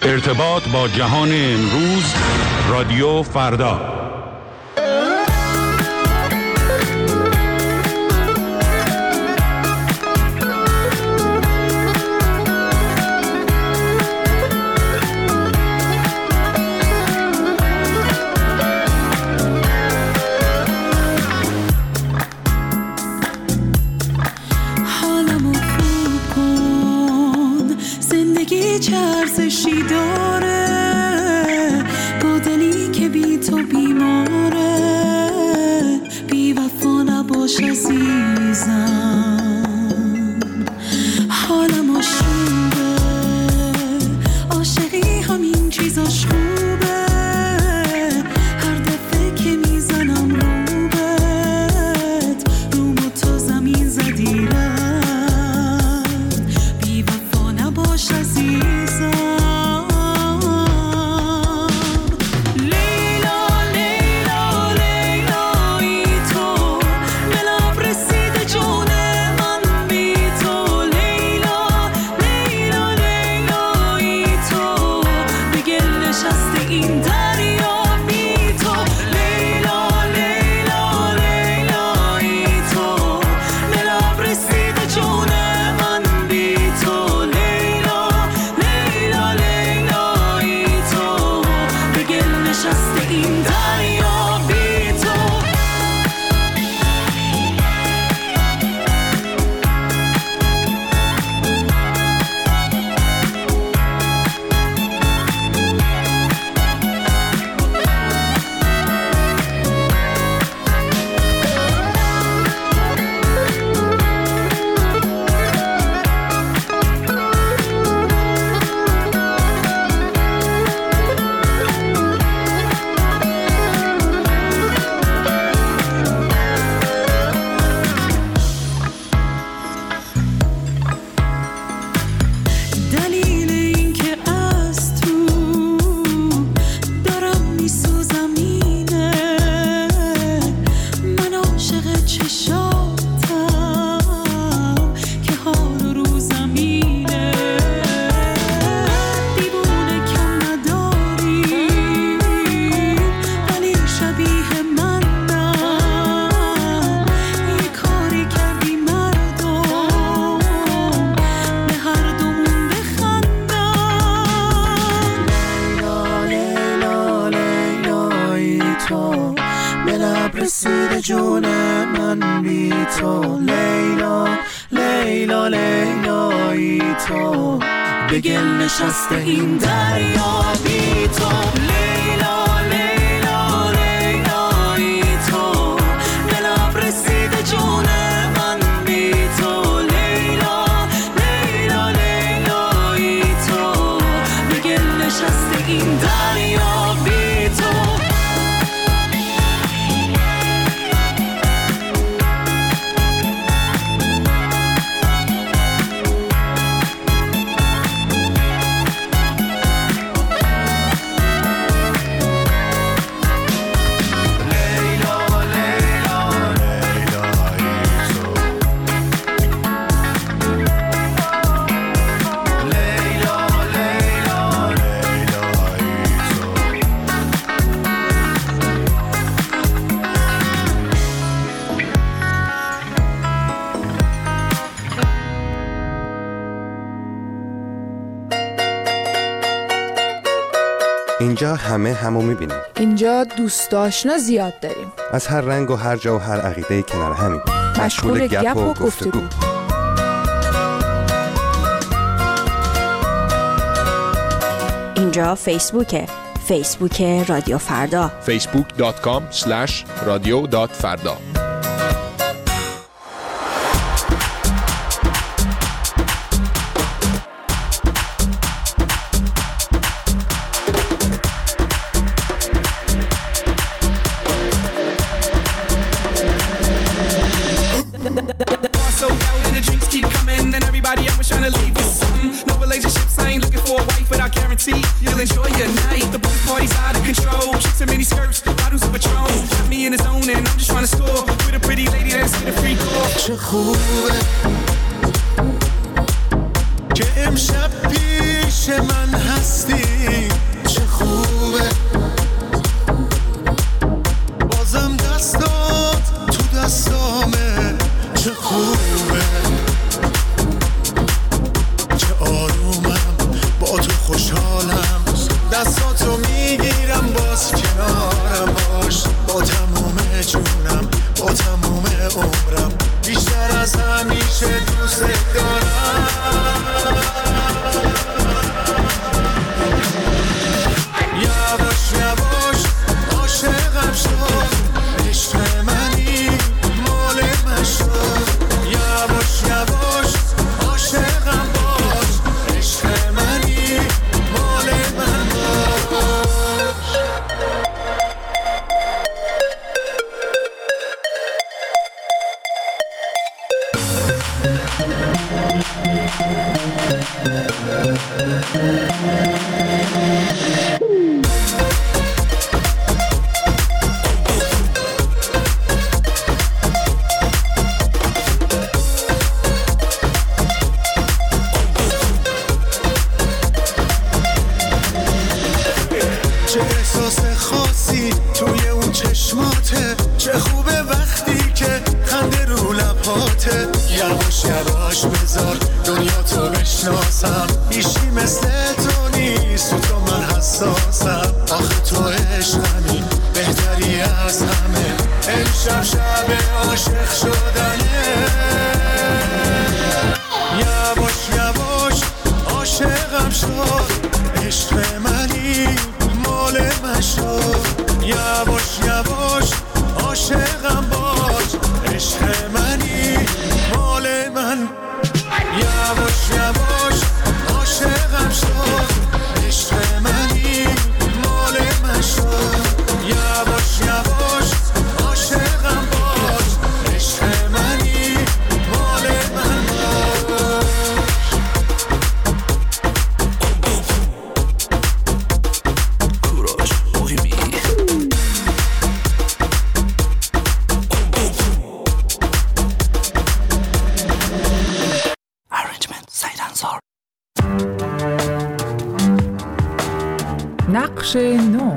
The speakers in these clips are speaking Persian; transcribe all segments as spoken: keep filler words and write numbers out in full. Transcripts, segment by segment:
ارتباط با جهان امروز، رادیو فردا. ارزشی داره با دلی که بی تو بیماره، بی وفا نباش عزیزم، حالم آشوبه، عاشقی همین چیزاش خوبه، هر دفعه که میزنم رو بهت رومو تو زمین زدی رد، بی وفا نباش عزیزم. نشسته این دریا بی تو، لیلا لیلا لیلایی تو، به لب رسیده جون من بی تو، لیلا لیلا لیلایی تو، به گل نشسته این دریا بی تو. اینجا همه همو میبینیم. اینجا دوست آشنا زیاد داریم، از هر رنگ و هر جا و هر عقیده کنار همین، مشغول گپ و گفتگو. اینجا فیسبوکه، فیسبوک رادیو فردا، فیسبوک دات کام اسلش رادیو دات فردا. You'll enjoy your night. The pool party's out of control. Chicks in mini skirts, bottles of Patron. Got me in the zone and I'm just trying to score with a pretty lady that's in a free call. چه خوبه که امشب پیش پیش من هستی چه خوبه، بازم دستات تو دستامه چه خوبه، چه آرومم با تو خوشحالم، دستاتو میگیرم باز کنارم باش، با تموم جونم با تموم عمرم، بیشتر از همیشه دوست دارم. یواش یواش عاشقم شد، عشق منی مال من شد، یواش یواش عاشقم باش، عشق منی مال من باش. چه احساس خاصی توی اون چشماته، چه خوبه وقتی که خنده رو لباته، یواش یواش بذار دنیا تو بشناسم، هیچی مثل تو نیست، تو من حساسم، آخه تو عشقمی بهتری از همه، امشب شب عاشق شدنه، یواش یواش عاشقم شد، عشق منی مال من شد، یواش یواش عاشقم باش، عشق منی مال من، یواش یواش عاشقم شد، عشق منی مال من شد، یواش یواش عاشقم باش، عشق منی مال من باش. نقش نو.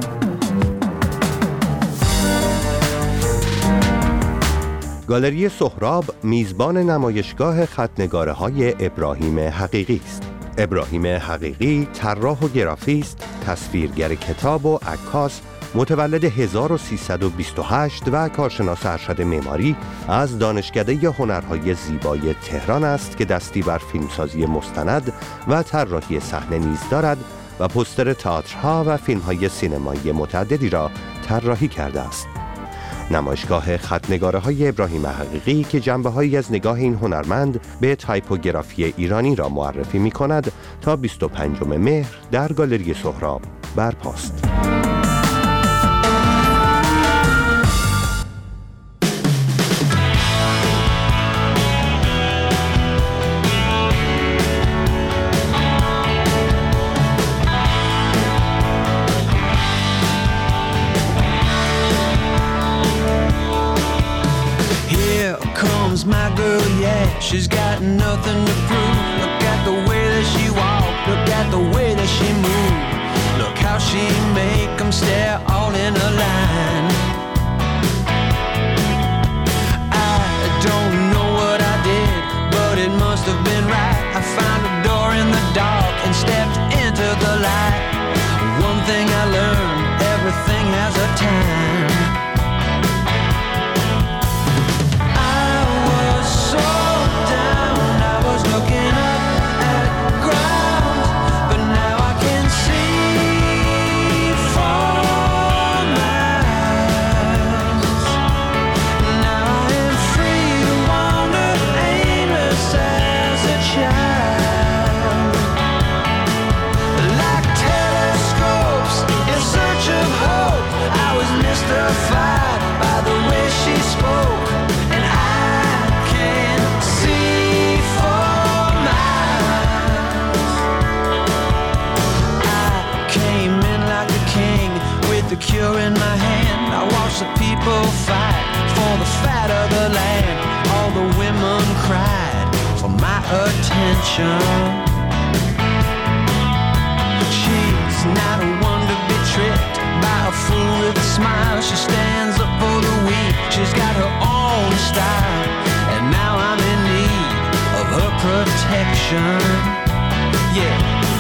گالری سهراب میزبان نمایشگاه خط‌نگاره‌های ابراهیم حقیقی است. ابراهیم حقیقی طراح و گرافیست، تصویرگر کتاب و عکاس، متولد هزار و سیصد و بیست و هشت و کارشناس ارشد معماری از دانشکده هنرهای زیبای تهران است که دستی بر فیلمسازی مستند و طراحی صحنه نیز دارد و پوستر تئاترها و فیلم‌های سینمایی متعددی را طراحی کرده است. نمایشگاه خط‌نگاره‌های ابراهیم حقیقی که جنبه‌هایی از نگاه این هنرمند به تایپوگرافی ایرانی را معرفی می‌کند تا بیست و پنجم مهر در گالری سهراب برپاست. My girl, yeah, she's got nothing to prove. Look at the way that she walk, look at the way that she move. Look how she make them stare all in a line. I don't know what I did, but it must have been right. I found a door in the dark and stepped into the light. One thing I learned, everything has a time. Cure in my hand, I watch the people fight for the fat of the land. All the women cried for my attention. She's not one to be tricked by a fool with a smile. She stands up for the weak. She's got her own style, and now I'm in need of her protection. Yeah.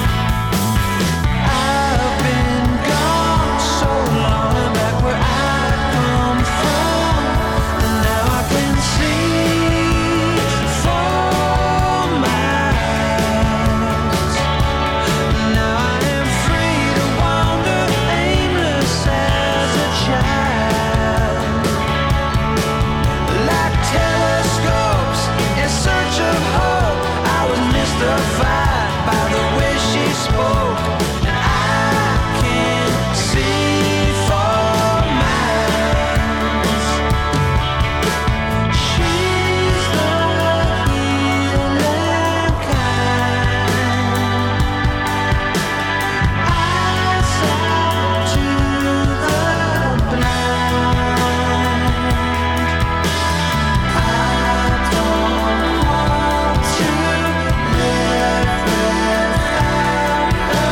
I've been gone so long, and back where I come from, and now I can see for miles. Now I am free to wander aimless as a child, like telescopes in search of hope. I was mystified by the way she spoke, and I can see for miles. She's the healing kind. Eyes out to the blind. I don't want to live without her.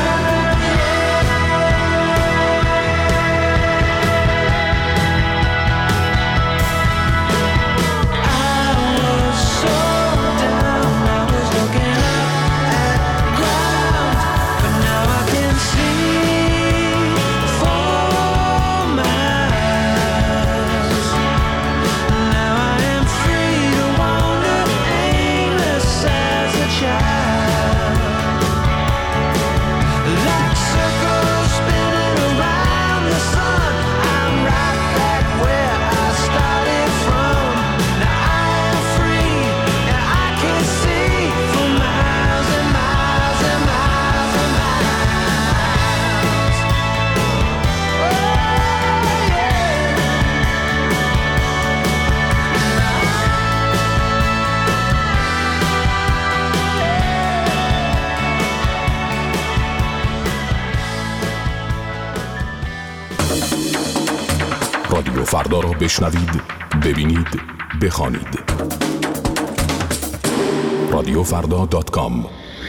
I was so down, I was looking up at the ground, but now I can see for miles. Now I am free to wander aimless as a child, like circles spinning around the sun. I'm right back where I started from. Now I am free, and I can see for miles and miles and miles and miles. Oh, yeah. رادیو فردا را بشنوید، ببینید، بخوانید. رادیو فردا دات کام.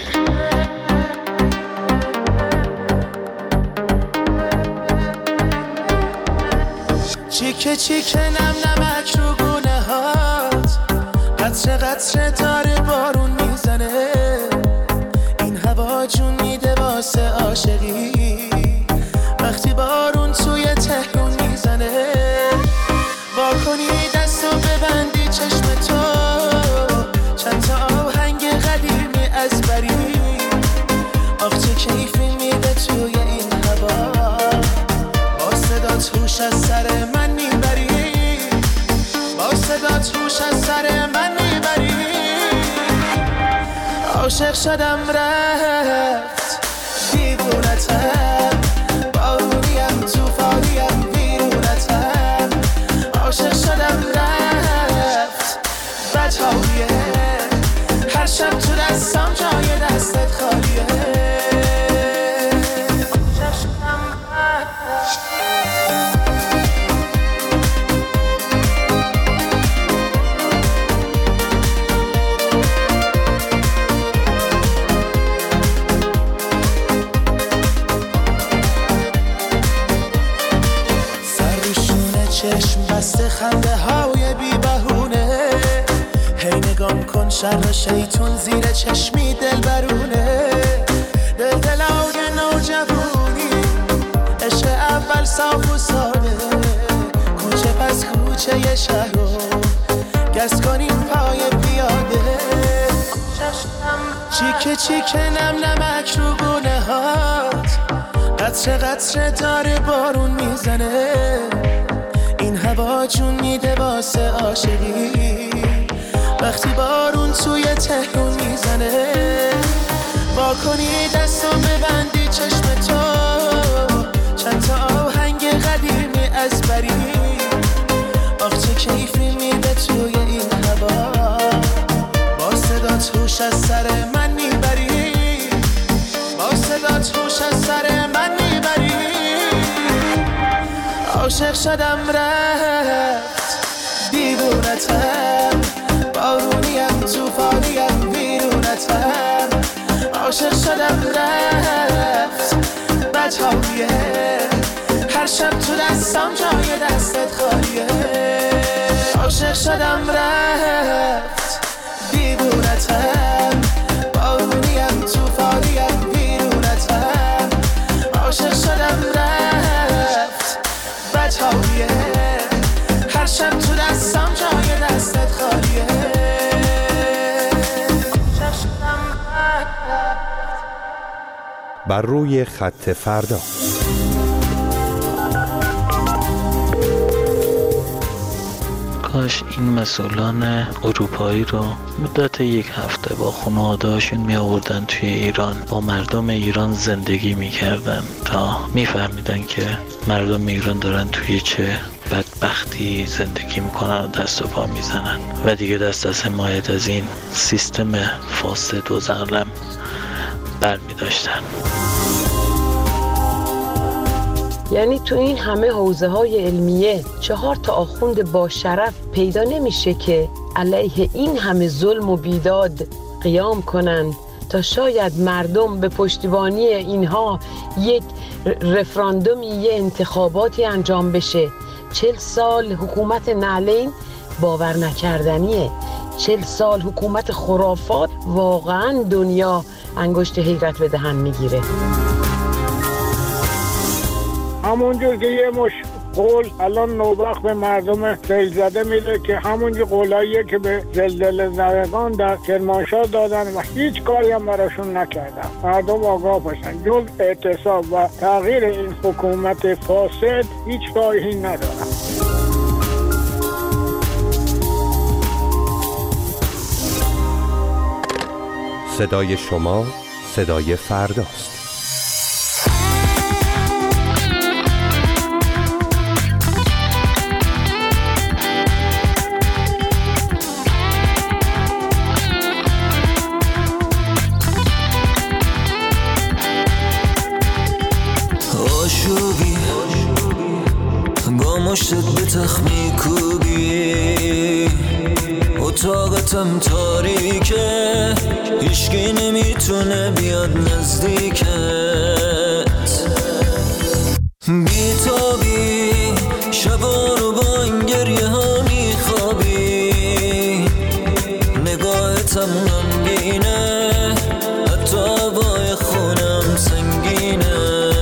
چیکه چیکه نم نمک رو گونه هات، قطره قطره داره بارون میزنه، این هوا جون میده واسه عاشقی، وقتی بارون توی تهرون میزنه، واکنی دستو ببندی چشم تو، چند تا آهنگ قدیمی از بری، آخ چه کیفی میده توی این هوا، با صدات هوش از سر من میبری، با صدات هوش از سر من میبری. عاشق شدم رفت دیوونتم، بارونیم توفانیم ویرونتم. عاشق شدم رفت بدهاییه، هر شب تو دستم جای دستت خالیه. عاشق شدم رفت. چشم بسته خنده های بی بهونه، هی نگام کن شر شیطون زیر چشمی دل برونه. دل دلای نوجوانی، عشق اول صاف و ساده، کوچه پس کوچه ی شهر رو گز کنیم پای پیاده. چیکه چیکه نم نمک رو گونه هات، قطره قطره داره بارون میزنه، این هوا جون میده واسه عاشقی، وقتی بارون توی تهرون میزنه، واکنی دستو ببندی چشم تو، چند تا آهنگ قدیمی از بری، آخ چه کیفی میده توی این هوا، با صدات هوش از سر من میبری، با صدات هوش از سر من میبری. عاشق شدم رفت دیوونتم، بارونیم توفانیم ویرونتم. عاشق شدم رفت دستم جای دستت خالیه عاشق شدم رفت بیرونتم بارونیم توفانیم بیرونتم عاشق شدم رفت بدحالیه هر شب تو دستم جای دستت خالیه عاشق شدم رفت. بر روی خط فردا. کاش این مسئولان اروپایی رو مدت یک هفته با خانواده‌هاشون می آوردن توی ایران، با مردم ایران زندگی می کردن تا می فهمیدن که مردم ایران دارن توی چه بدبختی زندگی میکنن و دست و پا میزنن و دیگه دست از حمایت از این سیستم فاسد و ظالم بر می داشتن. یعنی تو این همه حوزه های علمیه چهار تا آخوند با شرف پیدا نمیشه که علیه این همه ظلم و بیداد قیام کنن تا شاید مردم به پشتیبانی اینها یک رفراندومی، یه انتخاباتی انجام بشه. چل سال حکومت نعلین باور نکردنیه. چل سال حکومت خرافات واقعا دنیا انگشت حیرت به دهن میگیره. همونجور که یه مش قول الان نوبخت به مردم سیل زده میده که همونجور قولاییه که به زلزله زدگان در کرمانشاه دادن و هیچ کاری هم براشون نکردن. مردم آگاه باشن جز اعتصاب و تغییر این حکومت فاسد هیچ راهی ندارن. صدای شما صدای فرداست. مشتت به تخمی کوبی اتاقتم تاریکه هیچکی نمیتونه بیاد نزدیکت بیتابی شبا رو با این گریه ها میخوابی نگاهتم غمگینه حتی هوای خونم سنگینه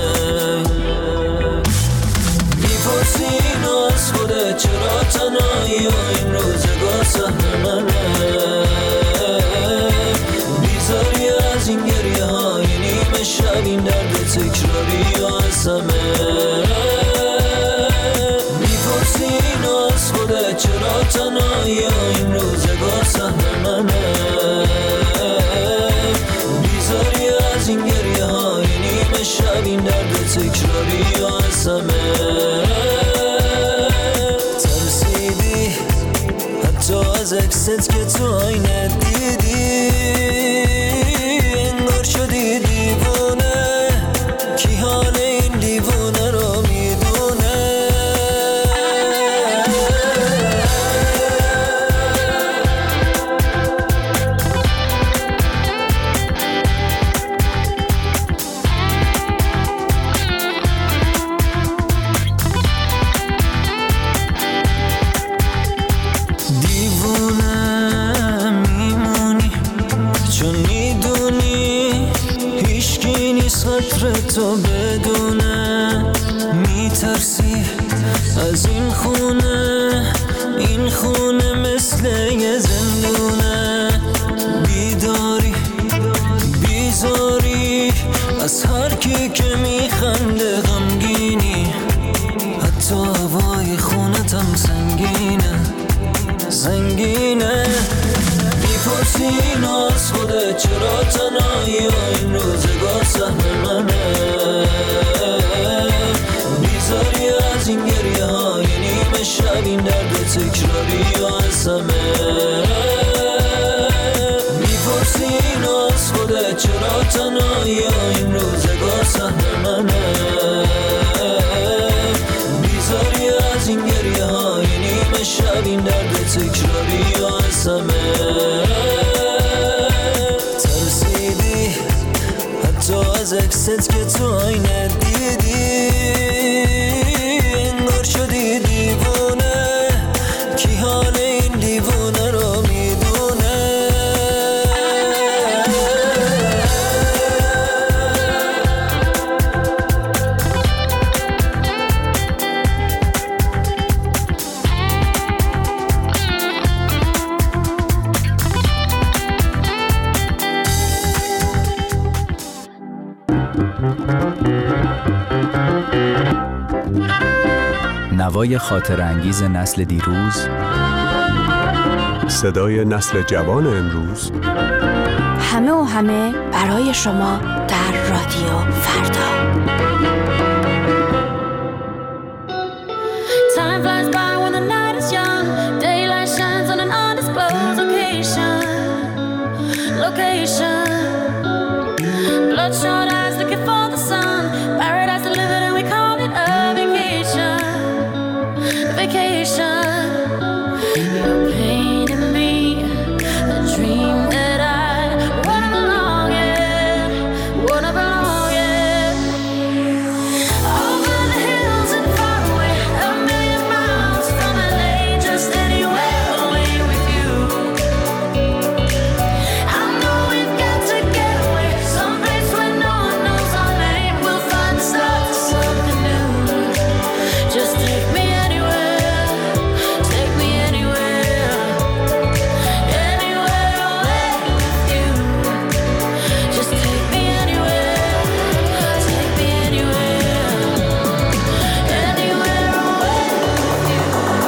از خودت چرا تنهایی و این روزگار سهم منه بیزاری از این گریه های نیمه شب این درد تکراری و از همه میپرسی اینو از خودت چرا تنهایی و این روزگار سهم منه بیزاری از این گریه های نیمه شب این درد تکراری و از همه تو از اکست که تو آینه دیدی انگار شدی دیوونه کی حال این دیوونه رو میدونه تو بدونه میترسی از این خونه این خونه مثل یه زندونه بیداری بیزاری از هر کی که میخنده غمگینی حتی هوای خونتم سنگینه سنگینه میپرسی اینو از خودت چرا تنهایی و این روزگار سهم منه بیزاری از این گریه های نیمه شب این درد تکراری و از همه میپرسی اینو از خودت چرا تنهایی و این روزگار سهم منه بیزاری از این گریه های نیمه شب این درد تکراری و از همه ترسیدی حتی از اکست که تو آینه دیدی انگار نوای خاطر انگیز نسل دیروز، صدای نسل جوان امروز، همه و همه برای شما در رادیو فردا. Time flies by when the night is young. Daylight shines on an undisclosed location. Location. Bloodshot eyes looking for the sun. Paradise delivered and we call it a vacation. Vacation. You're painting me a dream that I wanna belong in. Wanna belong in. Over the hills and far away, a million miles from L A, just anywhere away with you. I know we've got to get away, someplace where no one knows our name. We'll find the start to something new. Just take me anywhere, take me anywhere, anywhere away with you. Just take me anywhere, take me anywhere, anywhere away with you.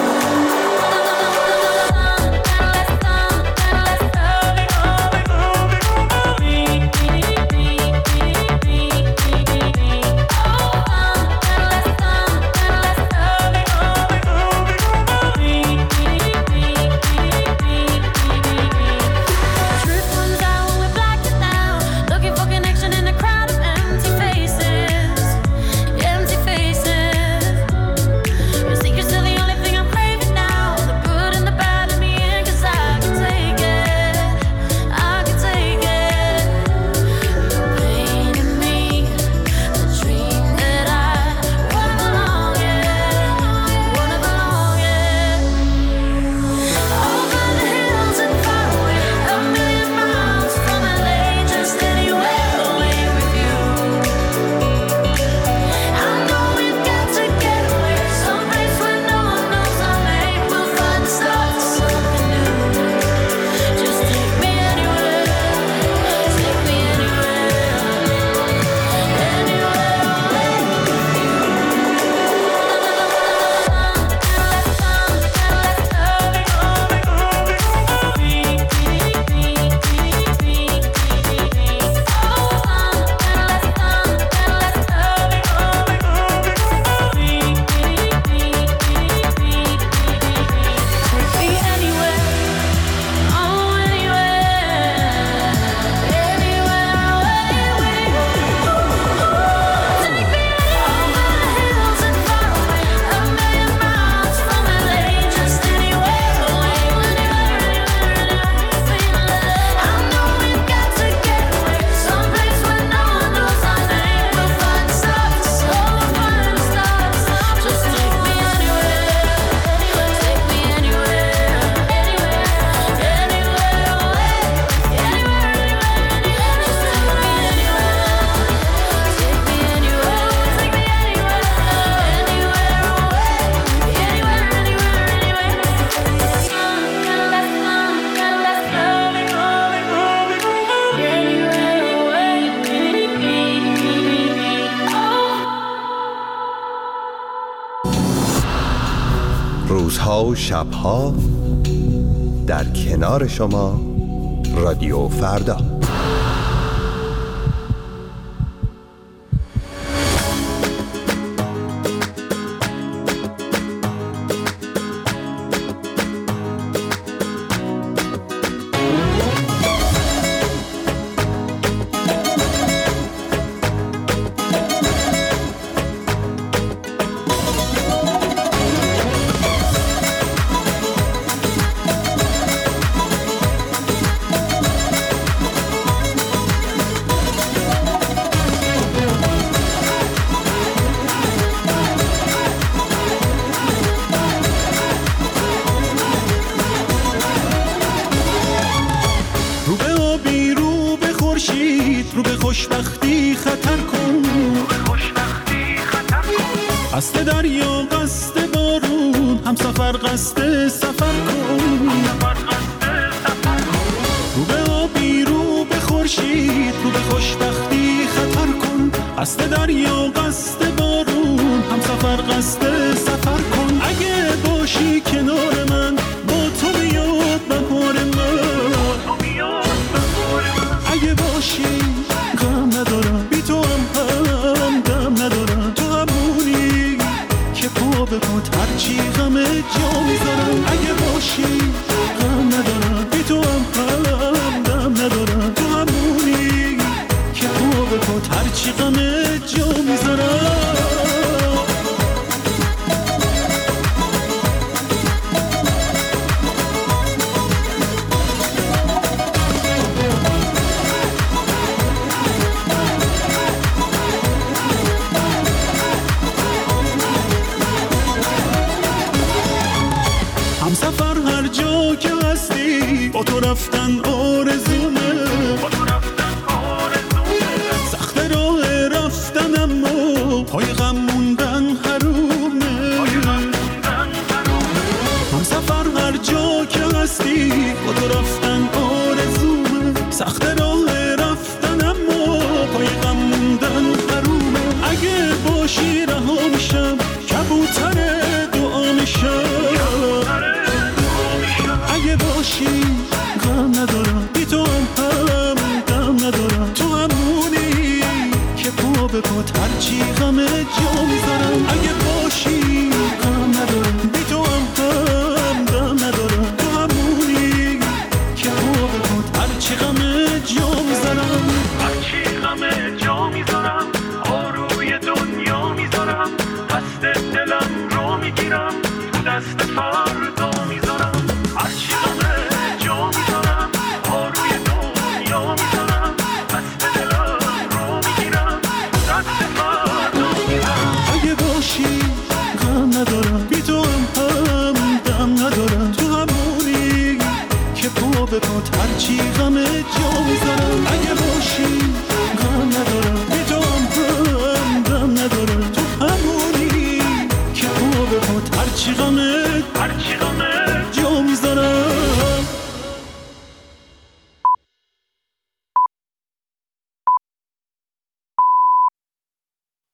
Truth comes out when we're blacked out, looking for connection in a crowd of empty faces, empty faces. Your secrets are the only thing I'm craving now, the good and the bad in me, 'cause I can take it, I can take it. You're painting me a dream that I wanna belong in, wanna belong in. Over the hills and far away, a million miles from L A, just anywhere away with you. I know we've got to get away, someplace where no one knows our name. We'll find the start to something new. Just take me anywhere, take me anywhere, anywhere away with you. Take me anywhere, oh anywhere, anywhere away with you. Take me over the hills and far away, a million miles from L A, just anywhere away, anywhere, anywhere. I know we've got to get away, someplace where no one knows our name. We'll find the stars, oh we'll find the stars. Just take me anywhere, take me anywhere, anywhere, anywhere away, anywhere, anywhere. Just take me anywhere, take me anywhere, take me anywhere, anywhere away, anywhere, anywhere, anywhere. Sun, kinda less sun, kinda less loving, loving, loving, anywhere away with me. روزها و شبها در کنار شما رادیو فردا. رو به آبی رو به خورشید رو به خوشبختی خطر کن، قصد دریا قصد بارون هم سفر قصد سفر کن. رو به آبی رو به خورشید رو به خوشبختی خطر کن، قصد دریا قصد بارون هم سفر قصد سفر کن اگه باشی کنار من با تو بیاد بهار من اگه باشی غم ندارم بی تو هم هم دم ندارم تو همونی که پا به پات هرچی غم جا میذارم اگه باشی غم ندارم بی تو هم هم دم ندارم تو همونی که پا به پات هرچی غم جا میذارم همسفر هر جا که هستی با تو رفتن آرزومه سخت راه رفتن اما پای غم موندن حرومه همسفر هر جا که هستی با تو رفتن آرزومه سخت راه رفتن اما پای غم موندن حرومه اگه باشی رها میشم کبوتر دعا میشم اگه باشی غم ندارم بی تو هم هم دم ندارم تو همونی که پا به پات هرچی غم جا میذارم اگه باشی غم ندارم بی تو هم هم دم ندارم تو همونی که پا به پات هرچی غم جا میذارم هرچی غم جا میذارم آروی دنیا میذارم دست دلم رو میگیرم تو دست فردا میذارم هرچی غم جا میذارم آروی دنیا میذارم دست دلم رو میگیرم دست فردا میذارم اگه باشی غم ندارم بی تو هم هم دم ندارم تو همونی که پا به پات هرچی غم جا میذارم